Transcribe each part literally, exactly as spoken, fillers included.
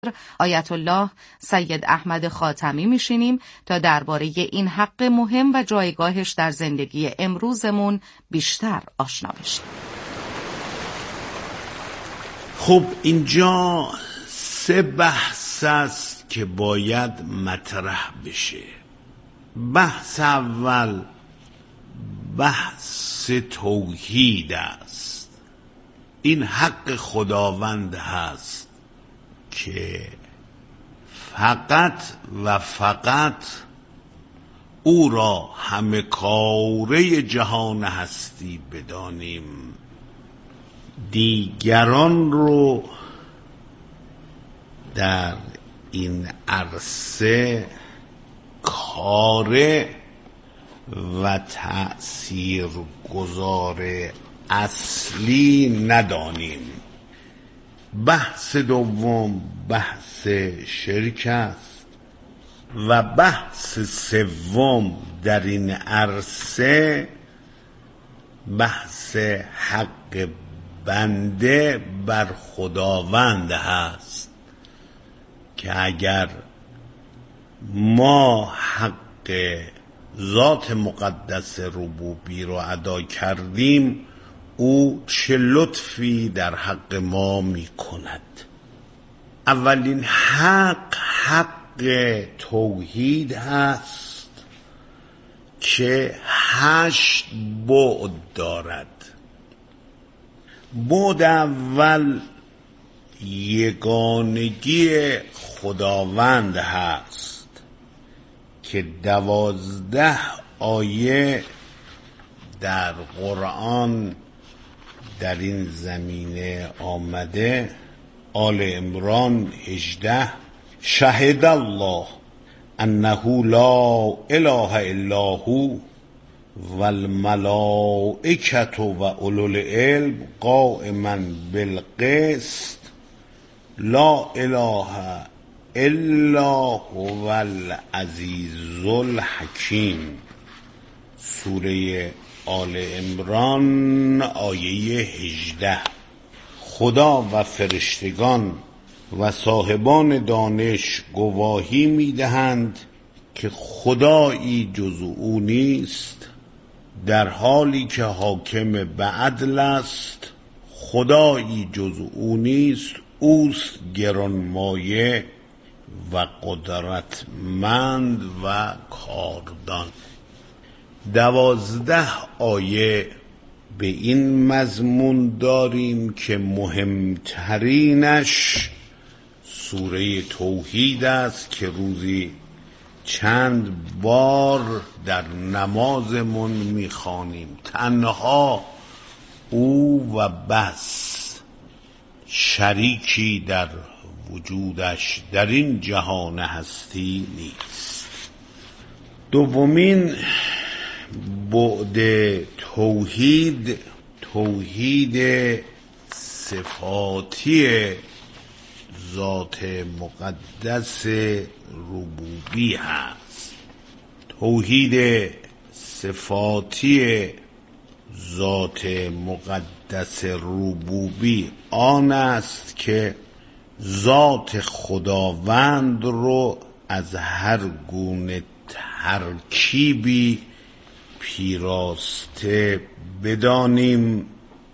آیت الله سید احمد خاتمی میشینیم تا درباره این حق مهم و جایگاهش در زندگی امروزمون بیشتر آشنا بشیم. خب اینجا سه بحث است که باید مطرح بشه. بحث اول بحث توحید است. این حق خداوند هست که فقط و فقط او را همه کاره جهان هستی بدانیم، دیگران رو در این عرصه کاره و تأثیر گذار اصلی ندانیم. بحث دوم بحث شرک است و بحث سوم در این عرصه بحث حق بنده بر خداوند هست که اگر ما حق ذات مقدس ربوبی رو ادا کردیم، او چه لطفی در حق ما می کند. اولین حق حق توحید هست که هشت بعد دارد. بعد اول یگانگی خداوند هست که دوازده آیه در قرآن در این زمینه آمده. آل عمران هجده، شهد الله انه لا اله الا هو والملائکة و اولو العلم قائما بالقسط لا اله الا هو العزیز الحکیم. سوره آل عمران آیه هجده. خدا و فرشتگان و صاحبان دانش گواهی میدهند که خدایی جز او نیست، در حالی که حاکم به عدل است. خدایی جز او نیست، اوست گرانمایه و قدرتمند و کاردان. دوازده آیه به این مضمون داریم که مهمترینش سوره توحید است که روزی چند بار در نمازمون میخوانیم. تنها او و بس، شریکی در وجودش در این جهان هستی نیست. دومین بعد توحید توحید صفاتی ذات مقدس ربوبی هست. توحید صفاتی ذات مقدس ربوبی آن است که ذات خداوند رو از هر گونه ترکیبی پیراسته بدانیم.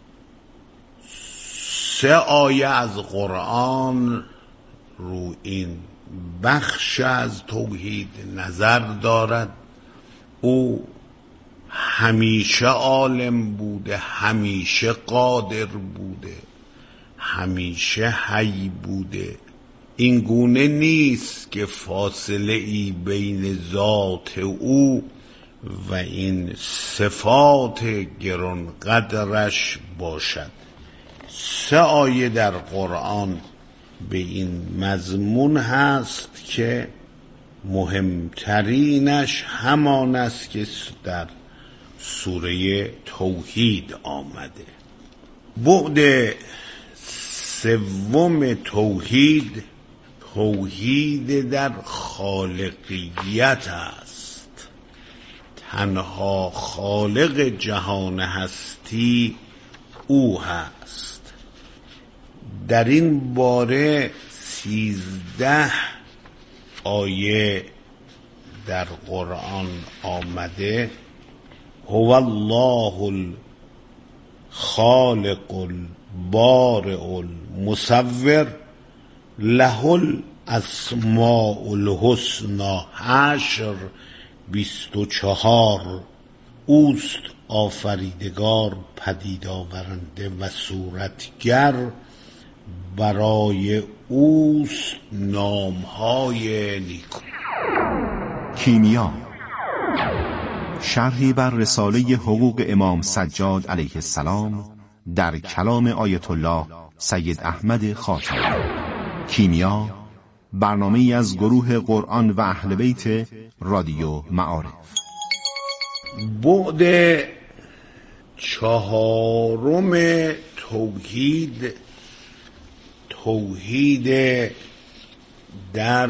سه آیه از قرآن رو این بخش از توحید نظر دارد. او همیشه عالم بوده، همیشه قادر بوده، همیشه حی بوده. این گونه نیست که فاصله ای بین ذات او و این صفات گرانقدرش باشد. سه آیه در قرآن به این مضمون هست که مهمترینش همان است که در سوره توحید آمده. بعد سوم توحید توحید در خالقیت است. تنها خالق جهان هستی او هست. در این باره سیزده آیه در قرآن آمده هو الله الخالق البارئ المصور له الاسماء الحسنی حشر بیست و چهار اوست آفریدگار پدید آورنده و صورتگر برای اوست نامهای نیکو. کیمیا شرحی بر رساله حقوق امام سجاد علیه السلام در کلام آیت الله سید احمد خاتمی. کیمیا برنامه‌ای از گروه قرآن و اهل بیت رادیو معارف. بعد چهارم توحید توحید در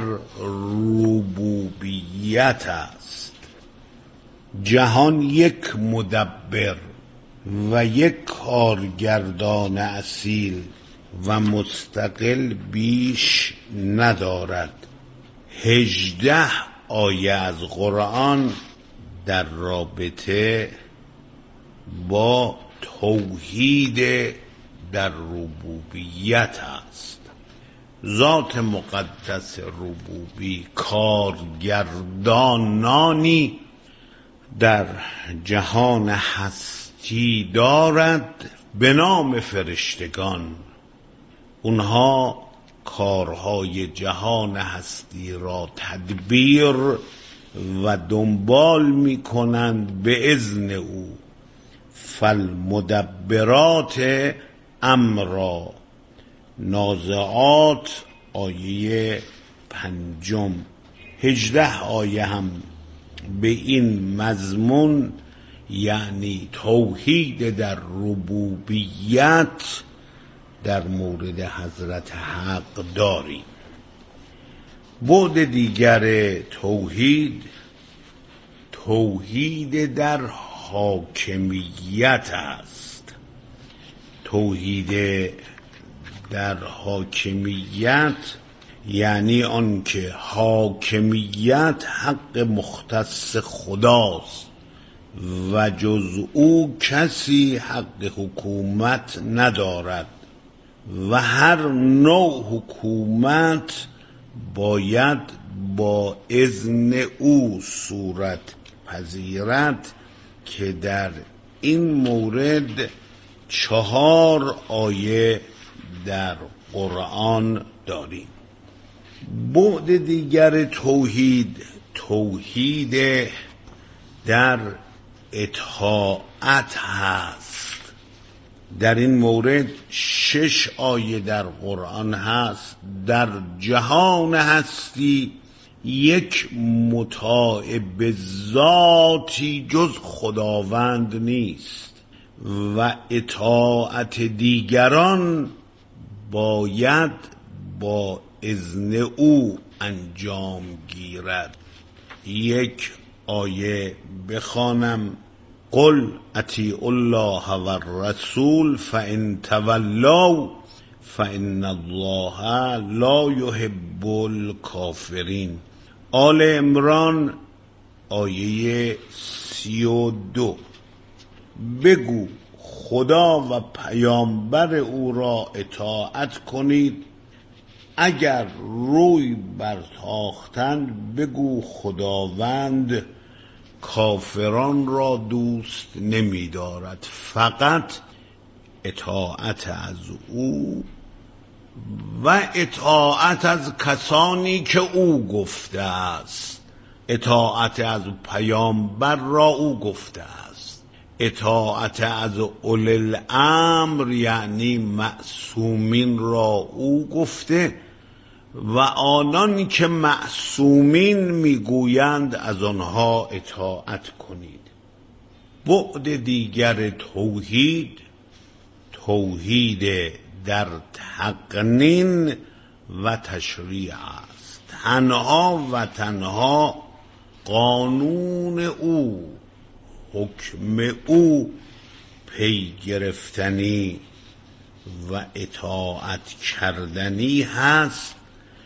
ربوبیت است. جهان یک مدبر و یک کارگردان اصیل و مستقل بیش ندارد. هجده آیه از قرآن در رابطه با توحید در ربوبیت است. ذات مقدس ربوبی کارگردانانی در جهان هستی دارد به نام فرشتگان. اونها کارهای جهان هستی را تدبیر و دنبال می کنند به اذن او. فالمدبرات امرا. نازعات آیه پنجم. هجده آیه هم به این مضمون یعنی توحید در ربوبیت در مورد حضرت حق داریم. بعد دیگر توحید توحید در حاکمیت است. توحید در حاکمیت یعنی آنکه حاکمیت حق مختص خداست و جز او کسی حق حکومت ندارد و هر نوع حکومت باید با اذن او صورت پذیرد که در این مورد چهار آیه در قرآن داریم. بعد دیگر توحید توحید در اطاعت هست. در این مورد شش آیه در قرآن هست. در جهان هستی یک مطاع به ذاتی جز خداوند نیست و اطاعت دیگران باید با اذن او انجام گیرد. یک آیه بخوانم: قل اطیعوا الله و الرسول فان تولوا فان الله لا یحب الکافرین. آل عمران آیه سی و دو. بگو خدا و پیامبر او را اطاعت کنید. اگر روی برتاختند بگو خداوند کافران را دوست نمی دارد. فقط اطاعت از او و اطاعت از کسانی که او گفته است. اطاعت از پیامبر را او گفته است. اطاعت از اولی الامر یعنی معصومین را او گفته و آنان که معصومین میگویند از آنها اطاعت کنید. بعد دیگر توحید توحید در تقنین و تشریع است. تنها و تنها قانون او، حکم او پی گرفتنی و اطاعت کردنی هست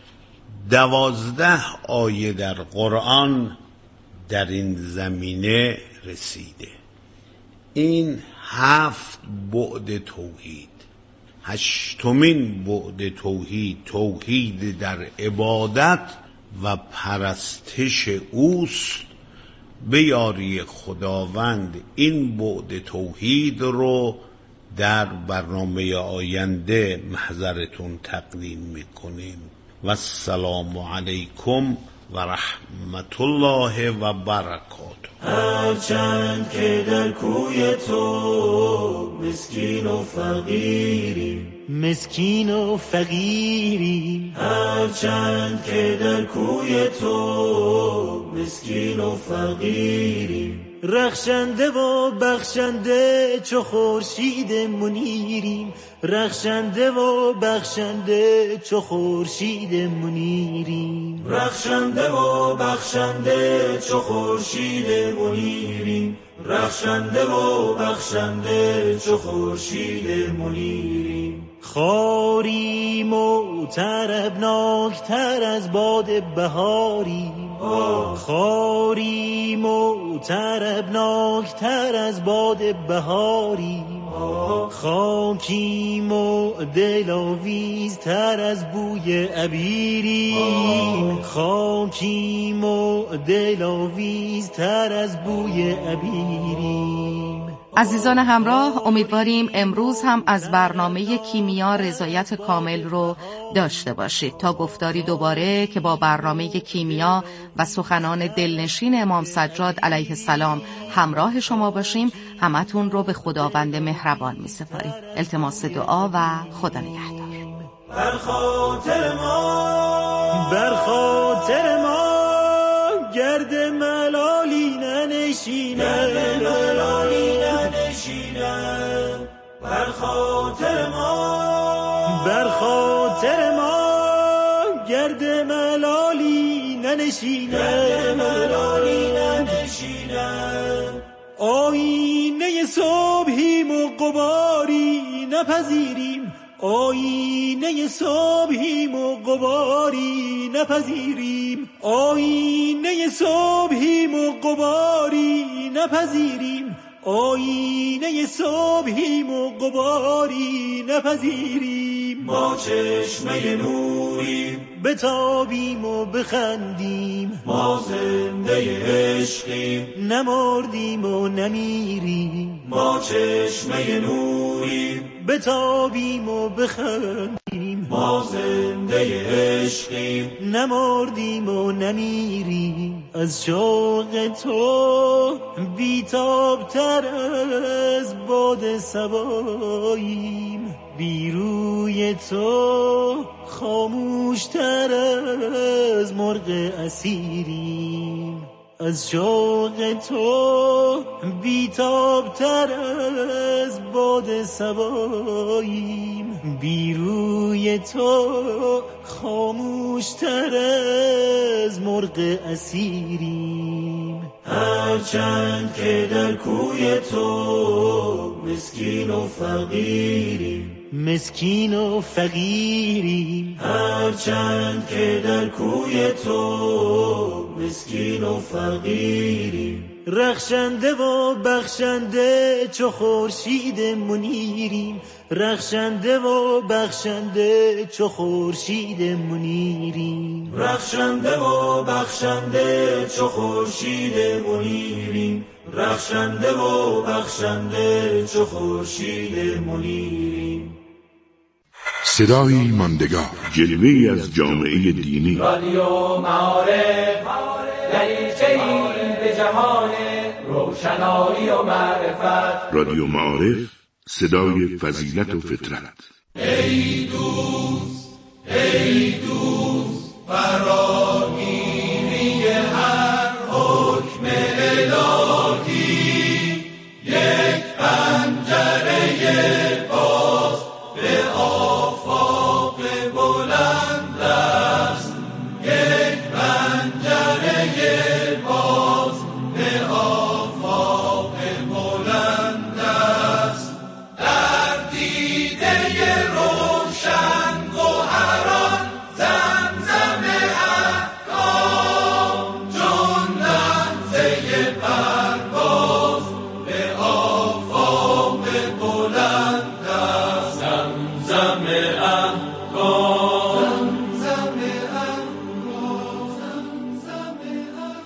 دوازده آیه در قرآن در این زمینه رسیده. این هفت بعد توحید. هشتمین بعد توحید، توحید در عبادت و پرستش اوست. به یاری خداوند این بعد توحید رو در برنامه آینده محضرتون تقدیم میکنیم. و السلام علیکم و رحمت الله و برکاته. هرچند که در کوی تو مسکین و فقیری، مسکین و فقیری، هرچند که در کوی تو مسکین و فقیری، رخشنده و بخشنده چو خورشید منیریم، رخشنده و بخشنده چو خورشید منیریم، رخشنده و بخشنده چو خورشید منیریم، رخشنده و بخشنده چو خورشید منیریم. خاریم و طربناکتر از باد بهاریم، خاریم و طربناکتر از باد بهاریم، خاکیم و دلاویزتر از بوی عبیریم، خاکیم و دلاویزتر از بوی عبیریم. عزیزان همراه، امیدواریم امروز هم از برنامه کیمیا رضایت کامل رو داشته باشید. تا گفتاری دوباره که با برنامه کیمیا و سخنان دلنشین امام سجاد علیه السلام همراه شما باشیم، همتون رو به خداوند مهربان می سپاریم. التماس دعا و خدا نگهدار. بر خاطر ما، بر خاطر ما گرد ملالی ننشینه، گرد ملالی ننشینه، بر خاطر ما، بر خاطر ما گرد ملالی ننشینه، گرد ملالی ننشینه. آینه صبحیم و غباری نپذیریم، آینه صبحیم و غباری نپذیریم، آینه صبحیم و غباری نپذیریم، آینه صبحیم و غباری نپذیریم. ما چشمه نوریم بتابیم و بخندیم، ما زنده عشقیم نمردیم و نمیریم، ما چشمه نوریم بتابیم و بخندیم، ما زنده عشقیم نمردیم و نمیریم. از شوق تو بیتابتر از باد صباییم، بی روی تو خاموشتر از مرغ اسیریم. از شوق تو بیتابتر از باد صباییم، بی روی تو خاموشتر از مرغ اسیریم. هرچند که در کوی تو مسکین و فقیریم، مسکین و فقیریم، هرچند که در کوی تو مسکین و فقیریم، رخشنده و بخشنده چو خورشید منیریم، رخشنده و بخشنده چو خورشید منیریم، رخشنده و بخشنده چو خورشید منیریم، رخشنده و بخشنده چو خورشید منیریم. صدایی ماندگار، جلوه‌ای از جامعه دینی. رادیو معارف، دریچه‌ای به جهان روشنایی و معرفت. رادیو معارف، صدای فضیلت و فطرت. ای دوست، ای دوست، فراگیری هر حکم الهی، یک پنجره باز به آفاق بلند است، یک پنجره باز به آفاق بلند است. در دیده روشن گوهران زمزمه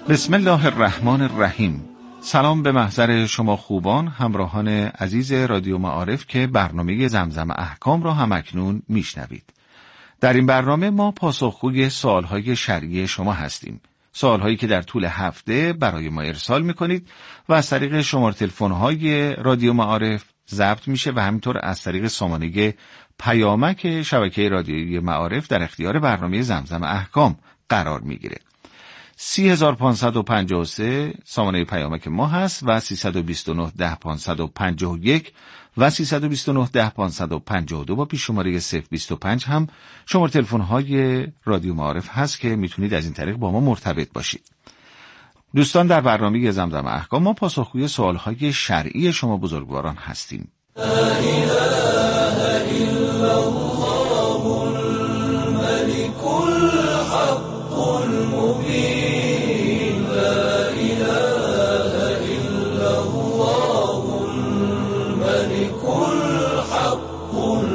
بسم الله الرحمن الرحیم. سلام به محضر شما خوبان، همراهان عزیز رادیو معارف که برنامه زمزم احکام را همکنون میشنوید. در این برنامه ما پاسخگوی سوالهای شرعی شما هستیم. سوالهایی که در طول هفته برای ما ارسال میکنید و از طریق شماره تلفن‌های رادیو معارف ضبط میشه و همینطور از طریق سامانه پیامک شبکه رادیویی معارف در اختیار برنامه زمزم احکام قرار میگیره. سی هزار پانصد و پنجاه و سه سامانه پیامک ما هست و سیصد و بیست و نه ده پانصد و پنجاه و یک و سیصد و بیست و نه ده پانصد و پنجاه و دو با پیش شماره صفر بیست و پنج هم شماره تلفن‌های رادیو معارف هست که میتونید از این طریق با ما مرتبط باشید. دوستان، در برنامه زمزم احکام ما پاسخگوی سوالهای شرعی شما بزرگواران هستیم. لا اله الا الله الملك الحق المبين لا اله الا الله الملك الحق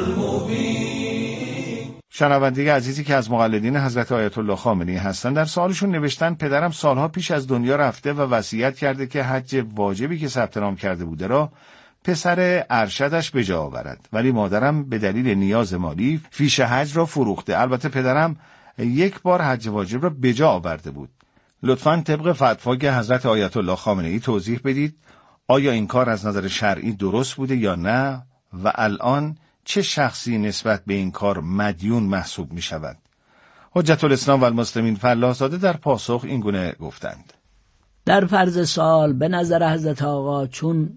المبين. شنونده عزیزی که از مقلدین حضرت آیت الله خامنه‌ای هستند در سوالشون نوشتن پدرم سالها پیش از دنیا رفته و وصیت کرده که حج واجبی که ثبت نام کرده بوده را پسر ارشدش به جا آورد، ولی مادرم به دلیل نیاز مالی فیش حج را فروخته. البته پدرم یک بار حج واجب را به جا آورده بود. لطفاً طبق فتوای حضرت آیت الله خامنه‌ای توضیح بدید آیا این کار از نظر شرعی درست بوده یا نه و الان چه شخصی نسبت به این کار مدیون محسوب می شود؟ حجت الاسلام و المسلمین فلاح‌زاده در پاسخ این گونه گفتند: در فرض سال به نظر حضرت آقا چون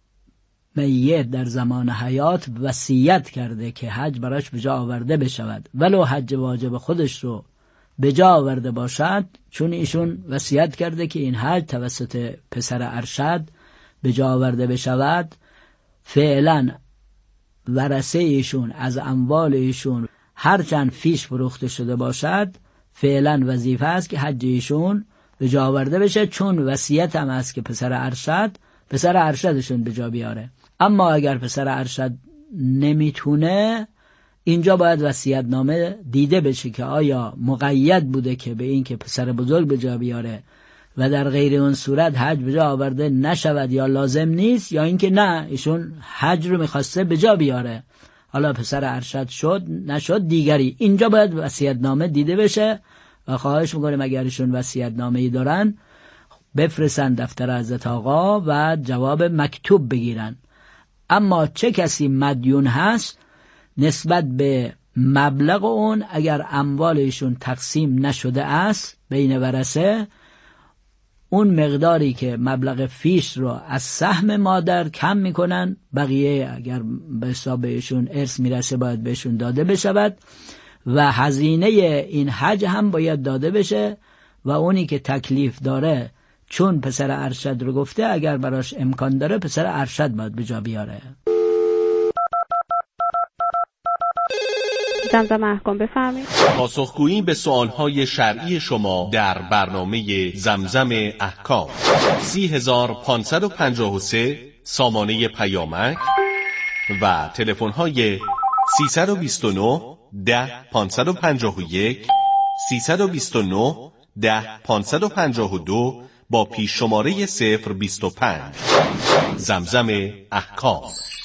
میت در زمان حیات وصیت کرده که حج براش به جا آورده بشود، ولو حج واجب خودش رو به جا آورده باشد، چون ایشون وصیت کرده که این حج توسط پسر ارشد به جا آورده بشود، فعلا ورثه ایشون از اموال ایشون هرچند فیش فروخته شده باشد، فعلا وظیفه است که حج ایشون به جا آورده بشه، چون وصیت هم است که پسر ارشد پسر ارشدشون به جا بیاره. اما اگر پسر ارشد نمیتونه، اینجا باید وصیت نامه دیده بشه که آیا مقید بوده که به این که پسر بزرگ به جا بیاره و در غیر اون صورت حج به جا آورده نشود یا لازم نیست، یا اینکه نه ایشون حج رو میخواسته به جا بیاره، حالا پسر ارشد شد نشد دیگری. اینجا باید وصیت نامه دیده بشه و خواهش میکنیم اگر ایشون وصیت نامه‌ای دارن بفرستن دفتر حضرت آقا و جواب مکتوب بگیرن. اما چه کسی مدیون هست نسبت به مبلغ اون، اگر اموال ایشون تقسیم نشده است بین ورثه، اون مقداری که مبلغ فیش رو از سهم مادر کم میکنن، بقیه اگر به حساب ایشون ارث میرسه باید بهشون داده بشود و هزینه این حج هم باید داده بشه و اونی که تکلیف داره چون پسر ارشد رو گفته، اگر براش امکان داره پسر ارشد باید به جا بیاره. زمزم احکام بفرمایید. پاسخگویی به سوالهای شرعی شما در برنامه زمزم احکام. سی هزار پانصد و پنجاه و سه سامانه پیامک و تلفن‌های سیصد و بیست و نه ده پانصد و پنجاه و یک سیصد و بیست و نه ده پانصد و پنجاه و دو با پیش شماره صفر بیست و پنج. زمزم احکام.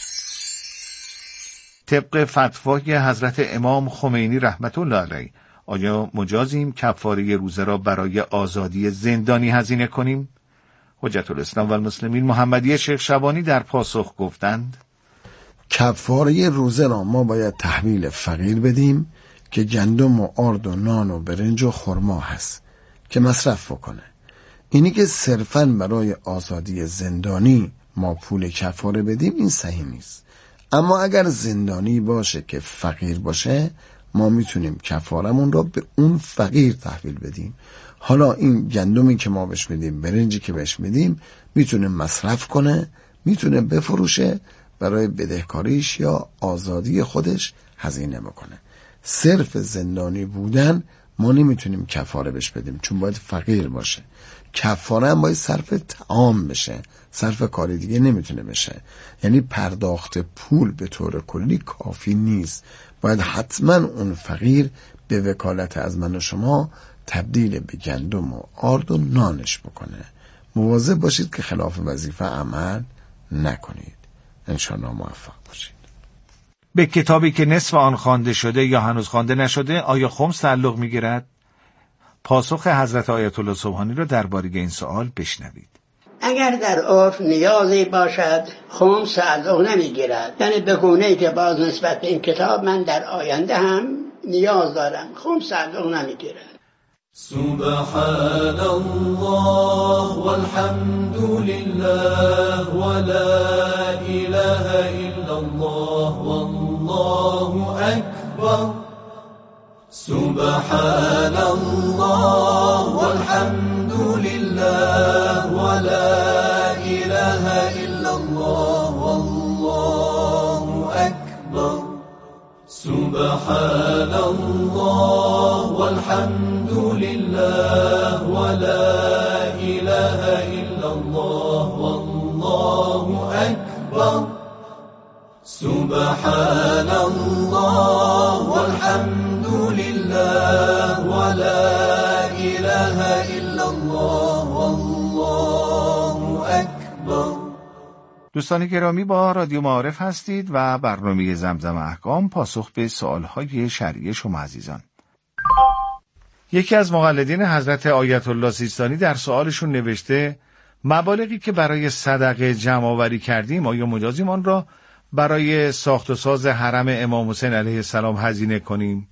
طبق فتوای حضرت امام خمینی رحمت الله علیه، آیا مجازیم کفاره روزه را برای آزادی زندانی هزینه کنیم؟ حجت الاسلام و المسلمین محمدی شیخ شبانی در پاسخ گفتند: کفاره روزه را ما باید تحویل فقیر بدیم که گندم و آرد و نان و برنج و خرما هست که مصرف بکنه. اینی که صرفاً برای آزادی زندانی ما پول کفاره بدیم این صحیح نیست. اما اگر زندانی باشه که فقیر باشه، ما میتونیم کفارمون را به اون فقیر تحویل بدیم. حالا این گندمی که ما بهش میدیم، برنجی که بهش میدیم، میتونه مصرف کنه، میتونه بفروشه، برای بدهکاریش یا آزادی خودش هزینه بکنه. صرف زندانی بودن ما نمیتونیم کفاره بهش بدیم، چون باید فقیر باشه. کفاره هم باید صرف طعام بشه، صرف کاری دیگه نمیتونه بشه. یعنی پرداخت پول به طور کلی کافی نیست، باید حتما اون فقیر به وکالت از من و شما تبدیل به گندم و آرد و نانش بکنه. مواظب باشید که خلاف وظیفه عمل نکنید. انشاءالله موفق باشید. به کتابی که نصف آن خوانده شده یا هنوز خوانده نشده آیا خمس تعلق می‌گیرد؟ پاسخ حضرت آیت الله سبحانی را درباره این سوال بشنوید. اگر در عرف نیازی باشد خمس تعلق نمیگیرد، یعنی به گونه‌ای که باز نسبت به این کتاب من در آینده هم نیاز دارم، خمس تعلق نمیگیرد. سبحان الله والحمد لله ولا اله الا الله والله اکبر. سبحان الله والحمد لله ولا اله الا الله والله اکبر. سبحان الله والحمد لله ولا اله الا الله والله اکبر. سبحان الله والحمد لله ولا اله الا الله والله اکبر. دوستان گرامی، با رادیو معارف هستید و برنامه زمزم احکام پاسخ به سوالهای شرعی شما عزیزان. یکی از مقلدین حضرت آیت الله سیستانی در سوالشون نوشته مبالغی که برای صدقه جمع آوری کردیم آیا مجازیم آن را برای ساخت و ساز حرم امام حسین علیه السلام هزینه کنیم؟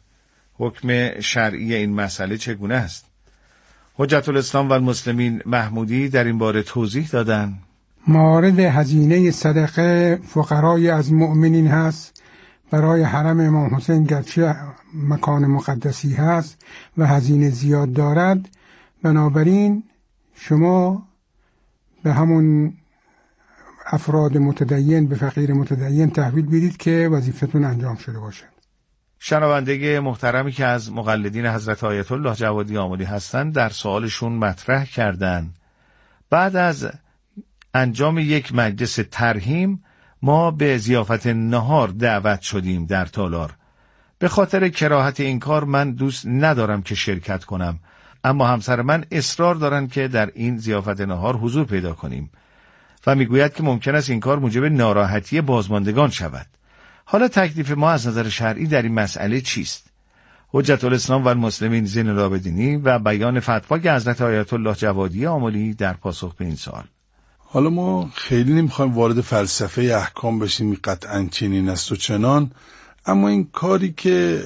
حکم شرعی این مسئله چگونه است؟ حجت الاسلام و المسلمین محمودی در این باره توضیح دادن. موارد هزینه صدقه فقرای از مؤمنین هست برای حرم امام حسین، گرچه مکان مقدسی هست و هزینه زیاد دارد، بنابراین شما به همون افراد متدین، به فقیر متدین تحویل بدید که وظیفتون انجام شده باشد. شنونده محترمی که از مقلدین حضرت آیت الله جوادی آملی هستند در سوالشون مطرح کردند بعد از انجام یک مجلس ترحیم ما به ضیافت نهار دعوت شدیم در تالار. به خاطر کراهت این کار من دوست ندارم که شرکت کنم، اما همسر من اصرار دارند که در این ضیافت نهار حضور پیدا کنیم و میگوید که ممکن است این کار موجب ناراحتی بازماندگان شود. حالا تکلیف ما از نظر شرعی در این مسئله چیست؟ حجت الاسلام و المسلمین زین العابدینی و بیان فتوای حضرت آیت الله جوادی آملی در پاسخ به این سوال. حالا ما خیلی نمیخوایم وارد فلسفه احکام بشیم قطعاً چنین است و چنان، اما این کاری که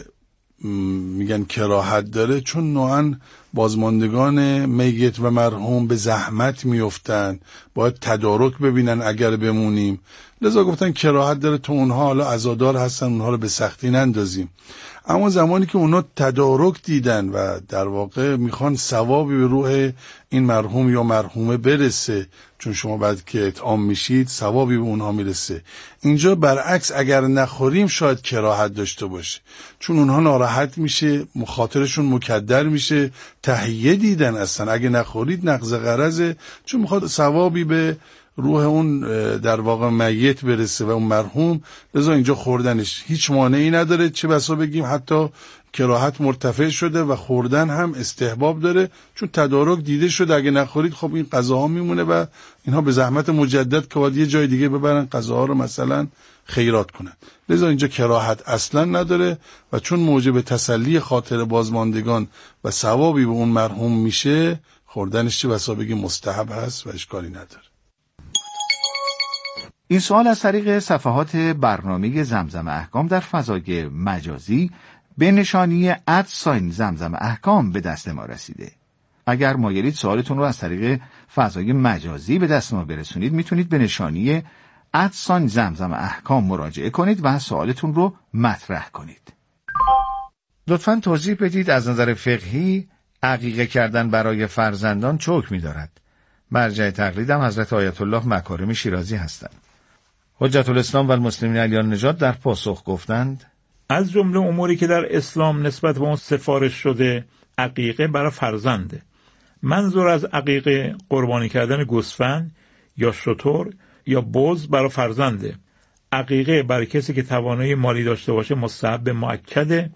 میگن کراهت داره چون نوعاً بازماندگان میت و مرحوم به زحمت میفتن، باید تدارک ببینن اگر بمونیم، لذا گفتن کراهت داره تو اونها حالا عزادار هستن اونها رو به سختی نندازیم. اما زمانی که اونها تدارک دیدن و در واقع میخوان ثوابی به روح این مرحوم یا مرحومه برسه، چون شما بعد که اطعام میشید ثوابی به اونها میرسه، اینجا برعکس اگر نخوریم شاید کراهت داشته باشه، چون اونها ناراحت میشه، مخاطرشون مکدر میشه، تهیه دیدن اصلا اگه نخورید نقض غرضه، چون میخواد ثوابی به روح اون در واقع میت برسه و اون مرحوم، لذا اینجا خوردنش هیچ مانعی نداره، چه بسا بگیم حتی کراهت مرتفع شده و خوردن هم استحباب داره، چون تدارک دیده شده اگه نخورید خب این غذاها میمونه و اینها به زحمت مجدد که باید یه جای دیگه ببرن غذاها رو مثلا خیرات کنن، لذا اینجا کراهت اصلا نداره و چون موجب تسلی خاطر بازماندگان و ثوابی به اون مرحوم میشه، خوردنش چه بسا بگیم مستحب هست و اشکالی نداره. این سوال از طریق صفحات برنامه زمزم احکام در فضای مجازی به نشانی ادساین زمزم احکام به دست ما رسیده. اگر مایلید سوالتون رو از طریق فضای مجازی به دست ما برسونید، میتونید به نشانی ادساین زمزم احکام مراجعه کنید و سوالتون رو مطرح کنید. لطفاً توضیح بدید از نظر فقهی عقیقه کردن برای فرزندان چه حکمی دارد؟ مرجع تقلیدم حضرت آیت الله مکارم شیرازی هستند. حجت الاسلام و المسلمین علیان نژاد در پاسخ گفتند از جمله اموری که در اسلام نسبت به اون سفارش شده عقیقه برای فرزنده. منظور از عقیقه قربانی کردن گوسفند یا شتر یا بز برای فرزنده. عقیقه برای کسی که توانایی مالی داشته باشه مستحب مؤکده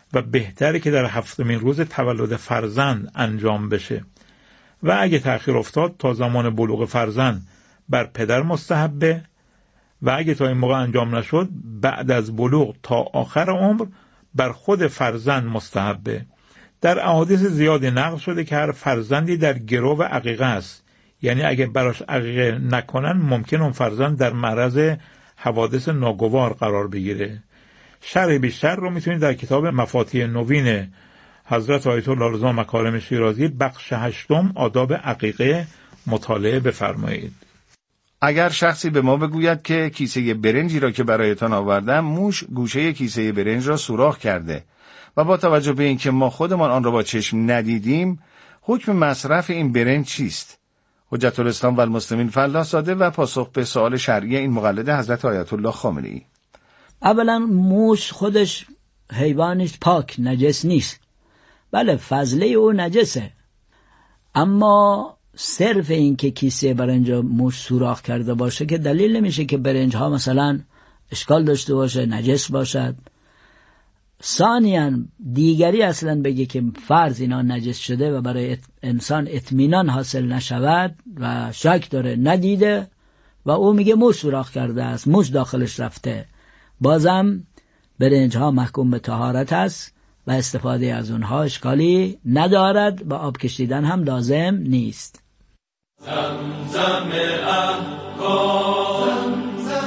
و بهتره که در هفتمین روز تولد فرزند انجام بشه و اگه تأخیر افتاد تا زمان بلوغ فرزند بر پدر مستحبه و اگه تا این موقع انجام نشد بعد از بلوغ تا آخر عمر بر خود فرزند مستحبه. در احادیث زیادی نقل شده که هر فرزندی در گرو عقیقه است، یعنی اگه براش عقیقه نکنن ممکن اون فرزند در معرض حوادث ناگوار قرار بگیره. شرح بیشتر رو میتونید در کتاب مفاتیح نوین حضرت آیت الله رضا مکارم شیرازی بخش هشتم آداب عقیقه مطالعه بفرمایید. اگر شخصی به ما بگوید که کیسه برنجی را که برایتان آوردم موش گوشه کیسه برنج را سوراخ کرده و با توجه به اینکه ما خودمان آن را با چشم ندیدیم، حکم مصرف این برنج چیست؟ حجت الاسلام و المسلمین فلاح زاده و پاسخ به سوال شرعی این مقلد حضرت آیت الله خامنه‌ای. اولا موش خودش حیوانش پاک نجس نیست، بله فضله او نجسه، اما صرف این که کیسه برنج موش سوراخ کرده باشه که دلیل نمیشه که برنج ها مثلا اشکال داشته باشه، نجس باشد. ثانیاً دیگری اصلا بگه که فرض اینا نجس شده و برای انسان اطمینان حاصل نشود و شک داره ندیده و او میگه موش سوراخ کرده است، موش داخلش رفته، بازم برنج ها محکوم به طهارت است و استفاده از اونها اشکالی ندارد و آب کشیدن هم لازم نیست. زمزم احکام.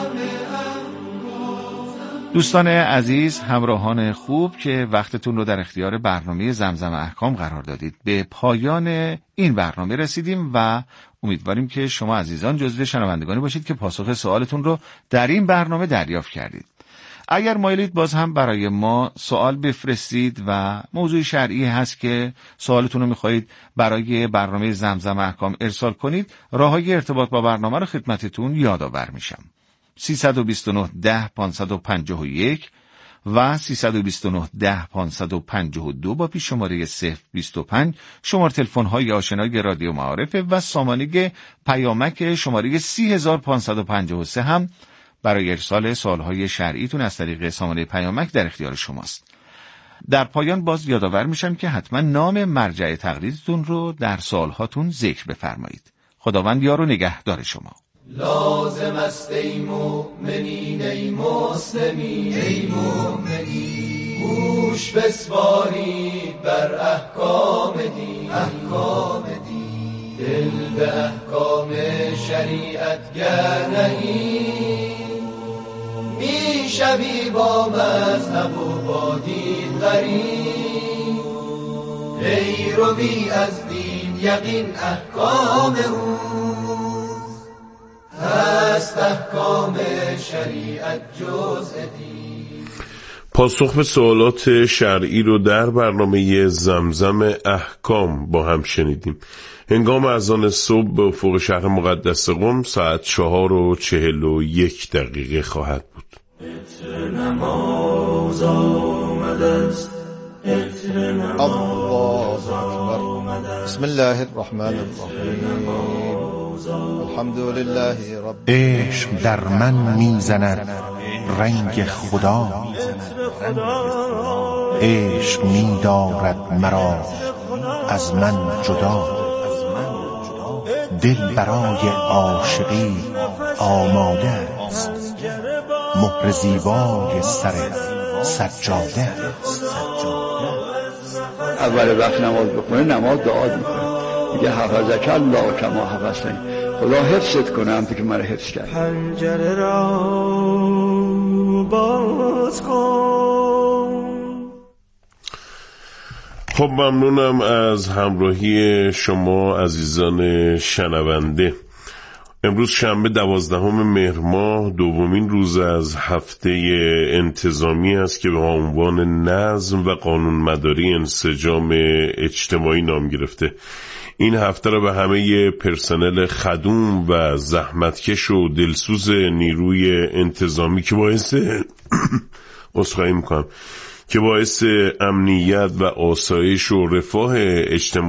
دوستان عزیز، همراهان خوب که وقتتون رو در اختیار برنامه زمزم احکام قرار دادید، به پایان این برنامه رسیدیم و امیدواریم که شما عزیزان جزو شنوندگانی باشید که پاسخ سوالتون رو در این برنامه دریافت کردید. اگر مایلید باز هم برای ما سوال بفرستید و موضوع شرعی هست که سوالتون رو میخواهید برای برنامه زمزم احکام ارسال کنید، راههای ارتباط با برنامه رو خدمتتون یادآور میشم. سیصد و بیست و نه ده پانصد و پنجاه و یک و سیصد و بیست و نه ده پانصد و پنجاه و دو با پیش شماره صفر بیست و پنج شماره تلفن های آشنای رادیو معارف و سامانه پیامک شماره سی هزار پانصد و پنجاه و سه هم برای ارسال سوالهای شرعیتون از طریق سامانه پیامک در اختیار شماست. در پایان باز یادآور میشم که حتما نام مرجع تقلیدتون رو در سوالهاتون ذکر بفرمایید. خداوند یار و نگهدار شما. لازم است ای مؤمنین ای مسلمین ای مؤمنین گوش بسپارید بر احکام دین احکام دین دل به احکام شریعت گر نهید میشوی با مذهب و با دین غریب پیروی از دین یقین احکام او هست احکام شریعت جزء دین. پاسخ به سوالات شرعی رو در برنامه زمزم احکام با هم شنیدیم. هنگام اذان صبح به افق شهر مقدس قم ساعت چهار و چهل و یک دقیقه خواهد بود. عطر نماز آمده است، عطر نماز آمده است. بسم الله الرحمن الرحیم. الحمدلله رب. عشق در من میزند رنگ خدا، عشق می‌دارد مرا از من جدا، دل برای عاشقی آماده است، مهر زیبای سر سجاده است. اول وقت نماز بخونه نماز دعا میکنه، میگه حفظک الله کما حفظتنی، خدا حفظت کنه همونطور که من حفظ کرد. پنجره را باز کن. خب ممنونم از همراهی شما عزیزان شنونده. امروز شنبه دوازدهم مهر ماه، دومین روز از هفته انتظامی است که به عنوان نظم و قانونمداری انسجام اجتماعی نام گرفته. این هفته را به همه پرسنل خدوم و زحمتکش و دلسوز نیروی انتظامی که باعث اسخایی میکنم که باعث امنیت و آسایش و رفاه اجتماعی